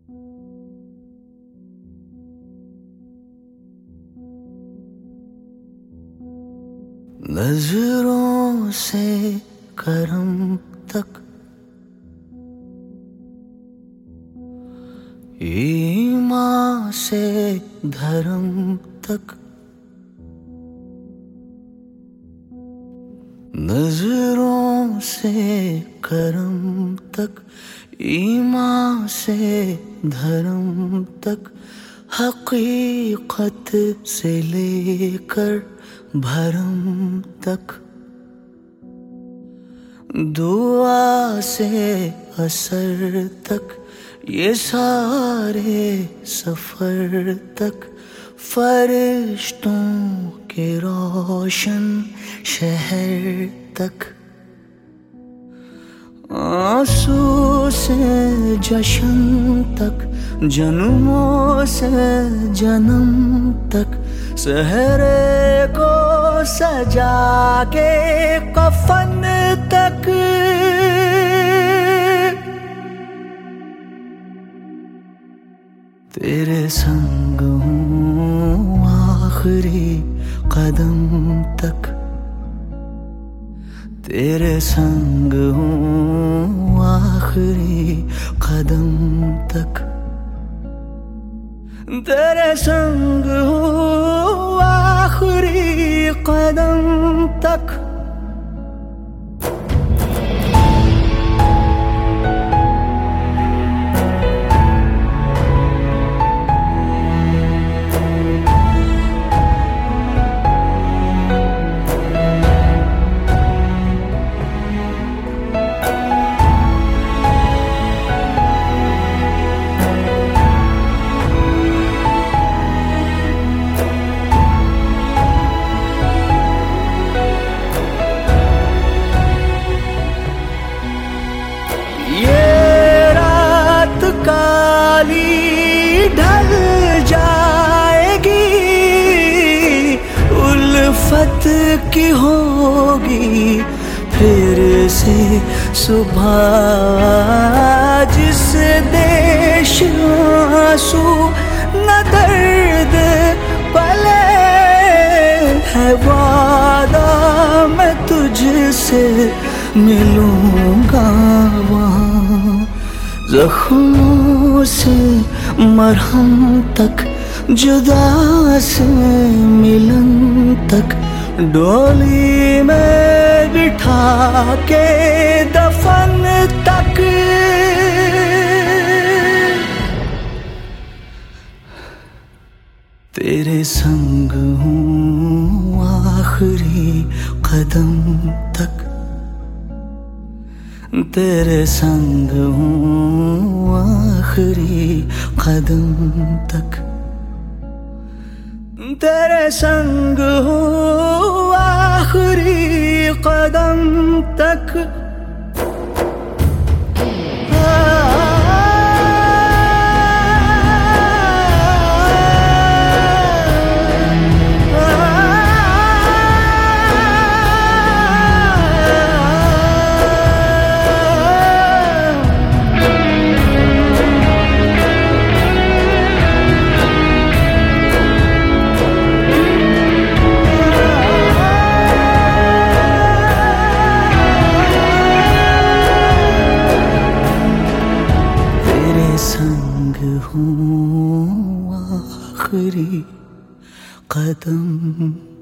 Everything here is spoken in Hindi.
नजरों से करम तक, ईमान से धर्म तक, नजरों से करम तक, ईमान से धर्म तक, हकीकत से लेकर भरम तक, दुआ से असर तक, ये सारे सफर तक, फरिश्तों के रोशन शहर तक, आंसू से जश्न तक, जन्मों से जन्म तक, सहरे को सजा के कफन तक, तेरे संग हूँ आखिरी कदम तक, तेरे संग हूँ आखिरी कदम तक, तेरे संग हूँ आखिरी कदम तक। ढल जाएगी, उल्फत की होगी फिर से सुबह, जिस देश आंसू न दर्द पले, है वादा मैं तुझसे मिलूंगा वहाँ, जख्मों से मरहम तक, जुदा से मिलन तक, डोली में बिठा के दफन तक, तेरे संग हूँ आखिरी कदम तक, तेरे संग हूँ आखिरी कदम तक, तेरे संग हूँ आखिरी कदम तक। संग हूँ आखिरी कदम